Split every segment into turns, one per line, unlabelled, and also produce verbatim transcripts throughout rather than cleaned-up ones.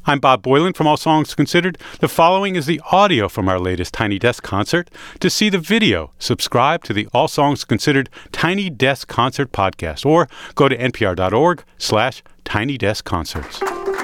I'm Bob Boylan from All Songs Considered. The following is the audio from our latest Tiny Desk concert. To see the video, subscribe to the All Songs Considered Tiny Desk Concert podcast or go to npr.org slash Tiny Desk Concerts.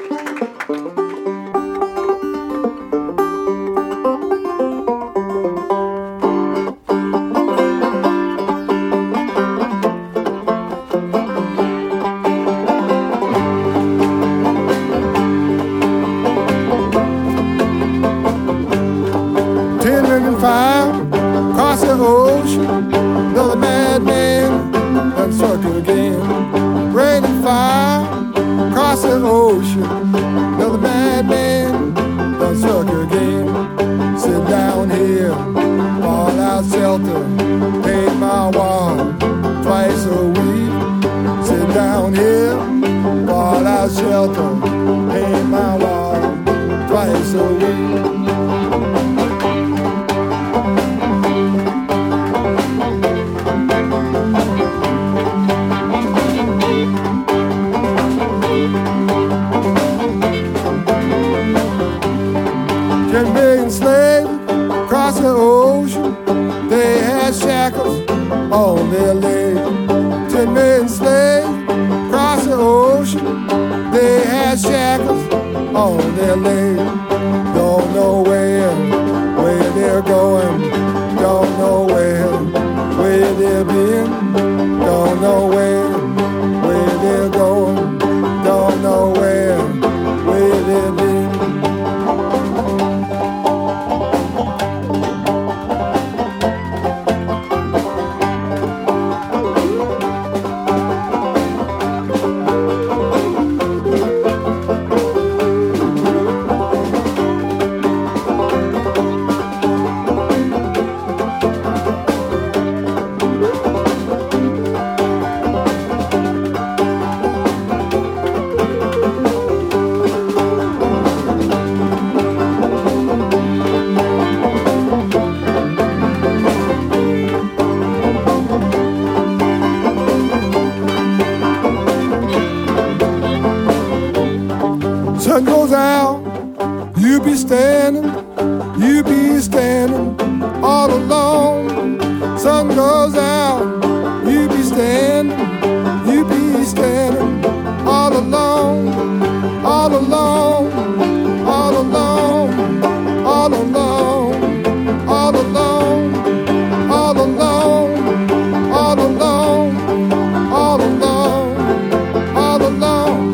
Sun goes out, you be standing, you be standing all alone. Sun goes out, you be standing, you be standing all alone, all alone, all alone, all alone, all alone, all alone, all alone, all alone, all alone.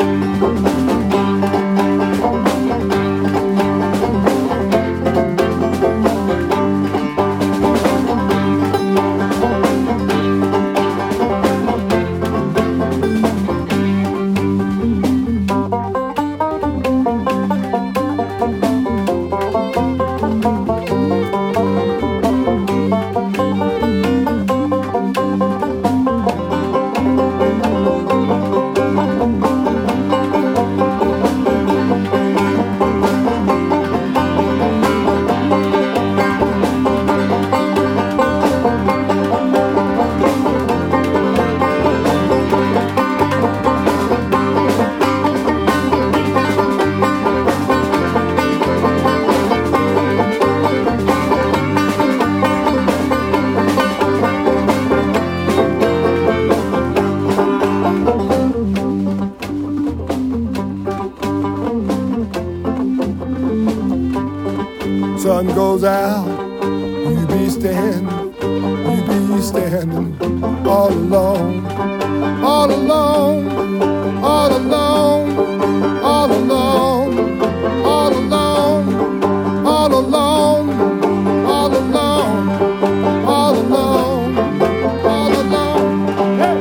Sun goes out, you be standing, you be standing all alone, all alone, all alone, all alone, all alone, all alone, all alone, all alone, all alone. Hey!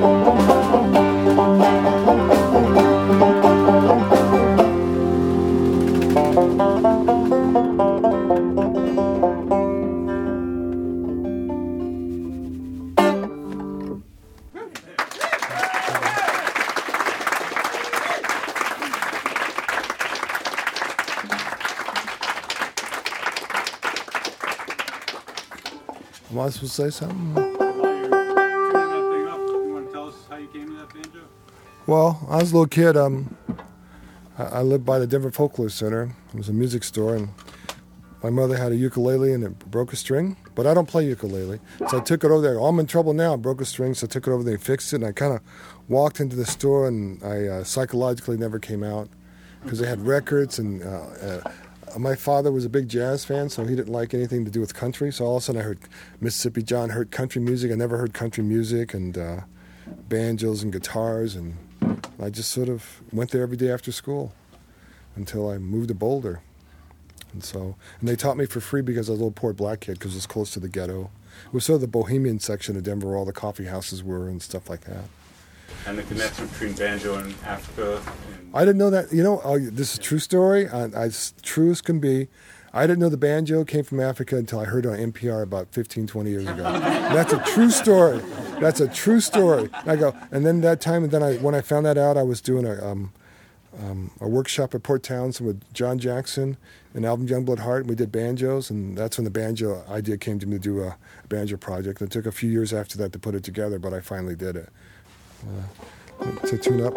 Am I supposed to say something?
While you're turning that thing up, you want to tell us how you came to that banjo?
Well, I was a little kid. Um, I, I lived by the Denver Folklore Center. It was a music store, and my mother had a ukulele and it broke a string, but I don't play ukulele. So I took it over there. Oh, I'm in trouble now. I broke a string, so I took it over there and fixed it, and I kind of walked into the store, and I uh, psychologically never came out because they had records, and uh, uh, my father was a big jazz fan, so he didn't like anything to do with country. So all of a sudden I heard Mississippi John, heard country music. I never heard country music, and uh, banjos and guitars, and I just sort of went there every day after school until I moved to Boulder. And so, and they taught me for free because I was a little poor black kid because it was close to the ghetto. It was sort of the bohemian section of Denver where all the coffee houses were and stuff like that.
And the connection between banjo and Africa. And
I didn't know that. You know, oh, this is a true story. I, I, true as can be. I didn't know the banjo came from Africa until I heard it on N P R about fifteen, twenty years ago. That's a true story. That's a true story. And I go, and then that time, and then I, when I found that out, I was doing a um, um, a workshop at Port Townsend with John Jackson and Alvin Youngblood Hart, and we did banjos, and that's when the banjo idea came to me to do a banjo project. And it took a few years after that to put it together, but I finally did it. Uh, to tune up.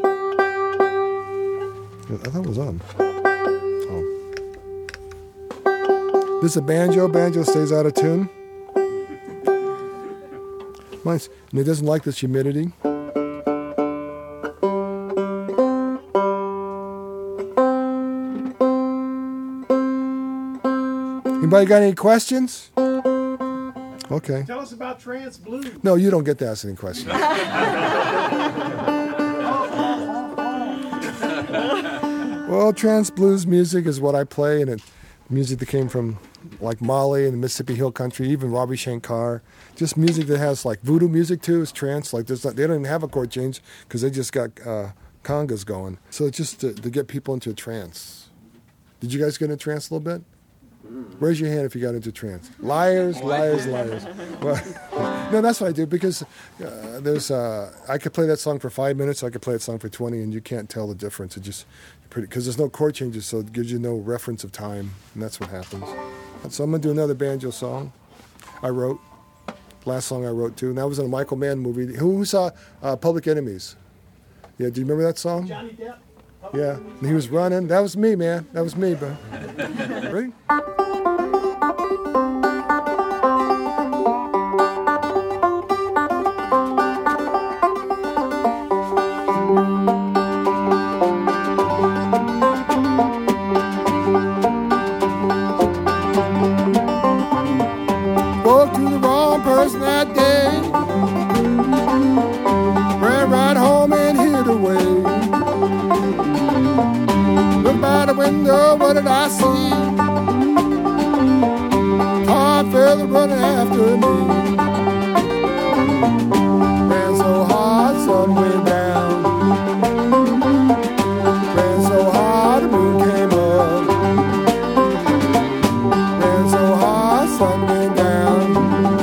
I thought it was on. Oh. This is a banjo. Banjo stays out of tune. Mine's, and it doesn't like this humidity. Anybody got any questions? Okay.
Tell us about trance blues.
No, you don't get to ask any questions. Well, trance blues music is what I play, and it music that came from like Mali and the Mississippi Hill Country, even Ravi Shankar. Just music that has like voodoo music too. Is trance. Like there's not, they don't even have a chord change because they just got uh, congas going. So it's just to, to get people into a trance. Did you guys get into trance a little bit? Raise your hand if you got into trance. Liars, liars, liars. Well, no, that's what I do because uh, there's. Uh, I could play that song for five minutes. I could play that song for twenty, and you can't tell the difference. It just pretty because there's no chord changes, so it gives you no reference of time, and that's what happens. So I'm gonna do another banjo song. I wrote last song I wrote too, and that was in a Michael Mann movie. Who, who saw uh, Public Enemies? Yeah, do you remember that song?
Johnny Depp.
Yeah, and he was running. That was me, man. That was me, bro. Ready? Spoke to the wrong person that day. Ran right home and hid away. Looked by the window, what did I see? Hard fella running after me. Ran so hard, sun went down. Ran so hard, the moon came up. Ran so hard, sun went down.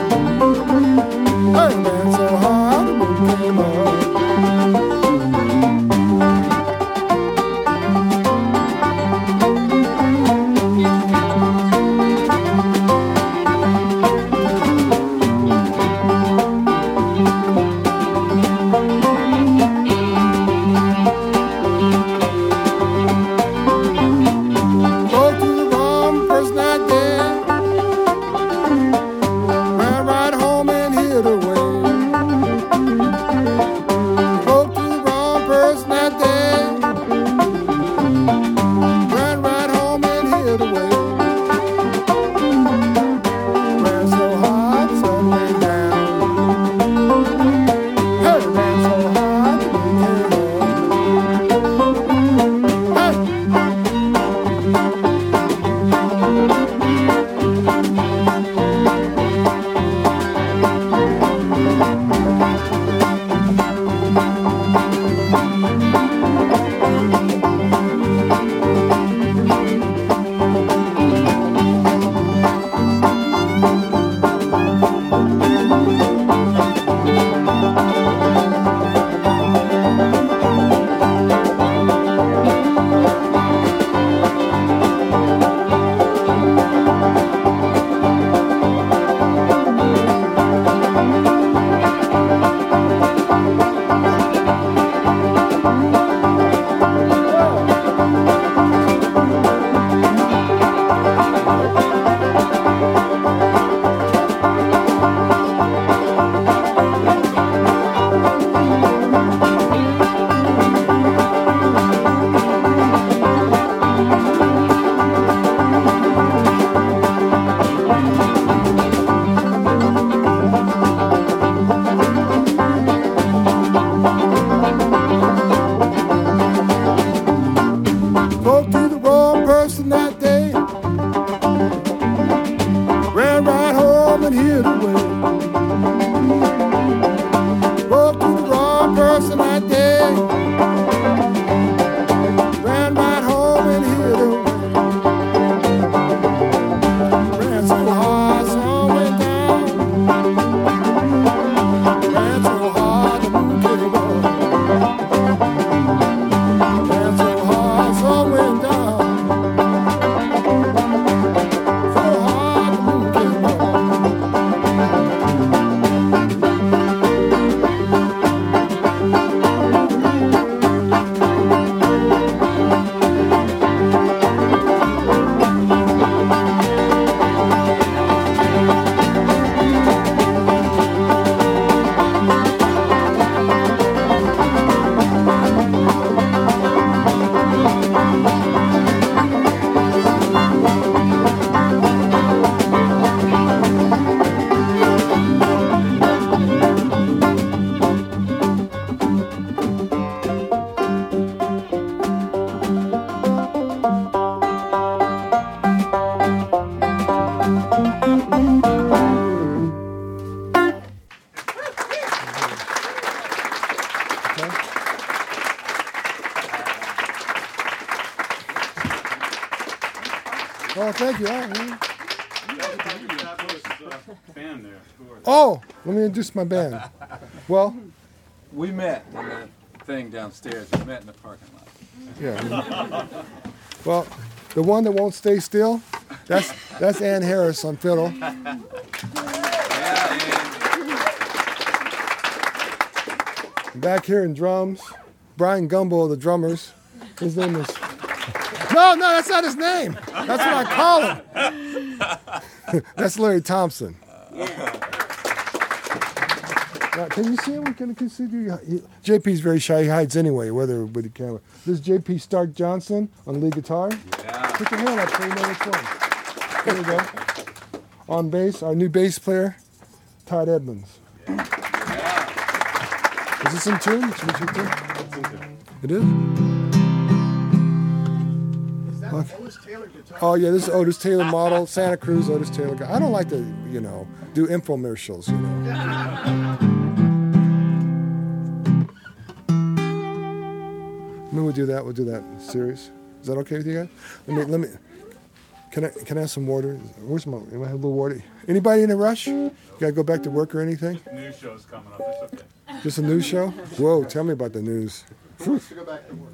I ran so hard, the moon came up. Spoke to the wrong person that day. Ran right home and hid away. Spoke to the wrong person that day. Ran right home and hid away. Ran so hard, sun went down. Ran so hard, the moon came up. Ran so hard, sun went down. So hard, the moon came up. Oh, thank you. All right, man. Oh, let me introduce my band. Well,
we met in that thing downstairs. We met in the parking lot.
Yeah. Well, the one that won't stay still, that's that's Ann Harris on fiddle.
Yeah,
Back here in drums, Brian Gumbo, the drummers. His name is. No, no, that's not his name. That's what I call him. That's Larry Thompson. Now, can you see him? Can, can you see you? J P's very shy. He hides anyway, whether with the camera. This is J P Stark Johnson on lead guitar.
Yeah.
Put your hand up so you know which one. There you go. On bass, our new bass player, Todd Edmonds.
Yeah.
Is this in tune? It's in tune? It is?
Is that okay. Otis Taylor guitar?
Oh, yeah, this is Otis Taylor model, Santa Cruz Otis Taylor guy. I don't like to, you know, do infomercials, you know. Maybe we'll do that. We'll do that series. Is that okay with you guys? Let me, let me, can I, can I have some water? Where's my, am I have a little water? Anybody in a rush? You gotta go back to work or anything?
Just news show's coming up. It's okay.
Just a news show? Whoa, tell me about the news.
Go back to work.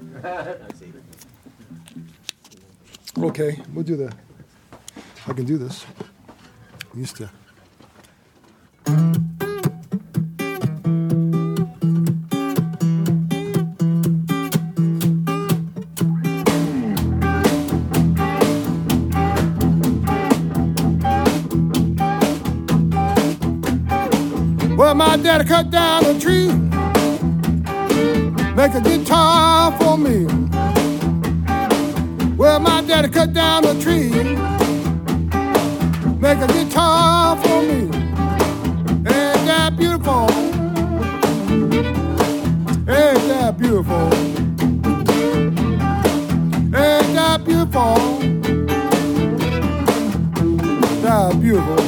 Okay, we'll do the, I can do this. I'm used to. Well, my daddy cut down a tree, make a guitar for me. Well, my daddy cut down a tree, make a guitar for me. Ain't that beautiful? Ain't that beautiful? Ain't that beautiful? That beautiful.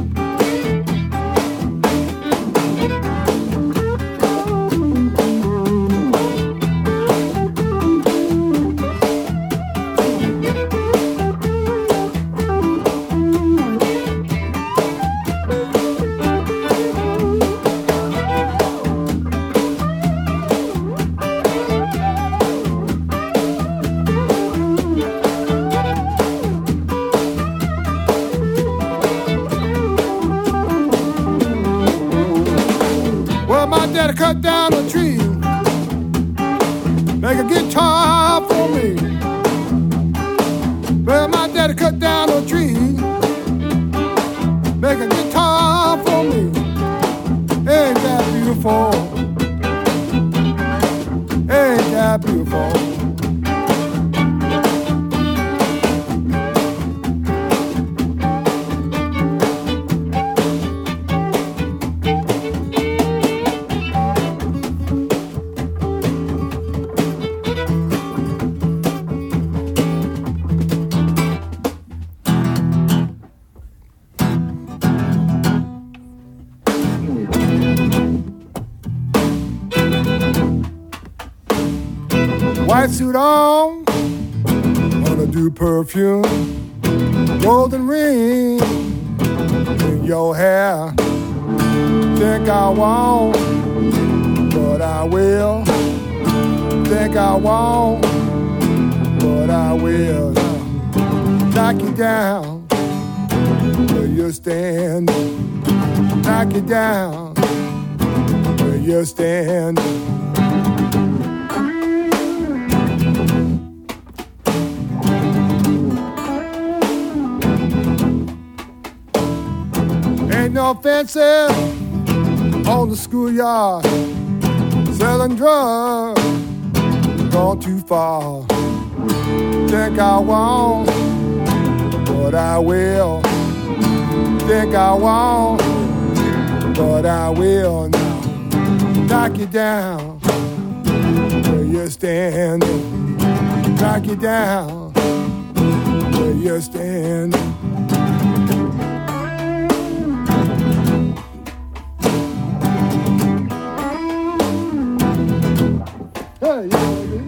Cut down a tree, make a guitar for me. Well, my daddy cut down a tree, make a guitar for me. Ain't that beautiful? Ain't that beautiful? suit on, wanna do perfume, golden ring in your hair. Think I won't, but I will. Think I won't, but I will. Knock you down where you're standing. Knock you down where you're standing. Ain't no fences on the schoolyard, selling drugs, gone too far. Think I won't, but I will. Think I won't, but I will now. Knock you down where you're standing. Knock you down where you're standing. Hey, yeah, baby.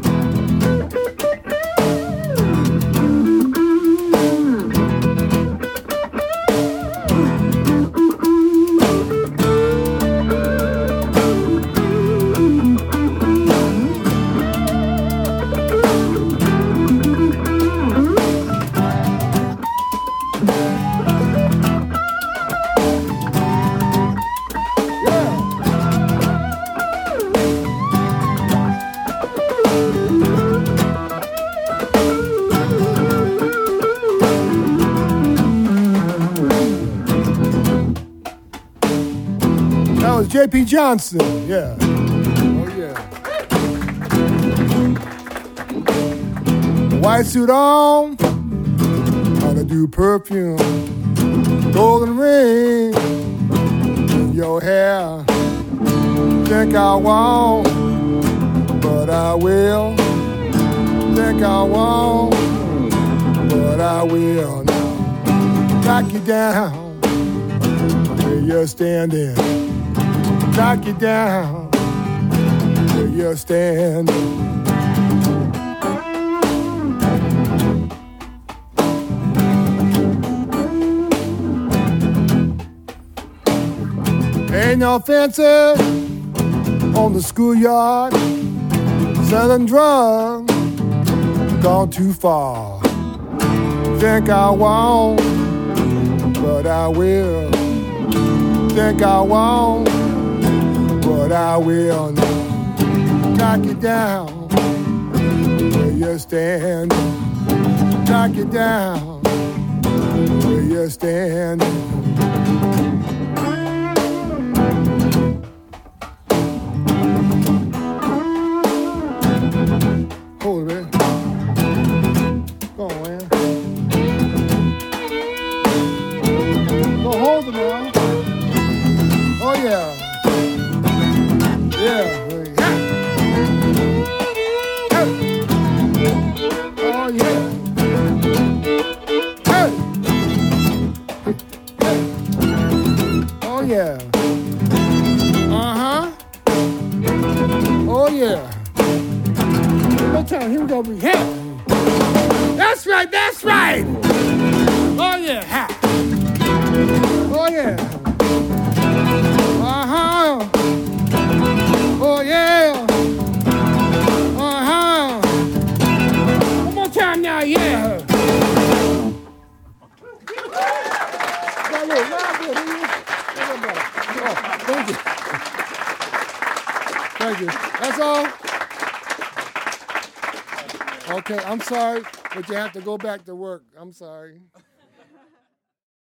J P Johnson, yeah. Oh, yeah. White suit on, wanna do perfume, golden ring in your hair. Think I won't, but I will. Think I won't, but I will now. Knock you down where you're standing. Knock you down where you're standing. Ain't no fences on the schoolyard, selling drugs, gone too far. Think I won't, but I will. Think I won't, but I will now. Knock you down where you're standing. Knock you down where you're standing. Hold it, man. Go on, man. Go hold it now. Oh, yeah. Yeah. Oh, yeah. Hey. Oh, yeah. Uh-huh. Oh, yeah. One time, here we go. Yeah. That's right, that's right. Oh, yeah. Ha. Oh, yeah. Uh-huh. Oh, yeah. Uh-huh. One more time now, yeah. Thank you. Thank you. That's all. Okay, I'm sorry, but you have to go back to work. I'm sorry.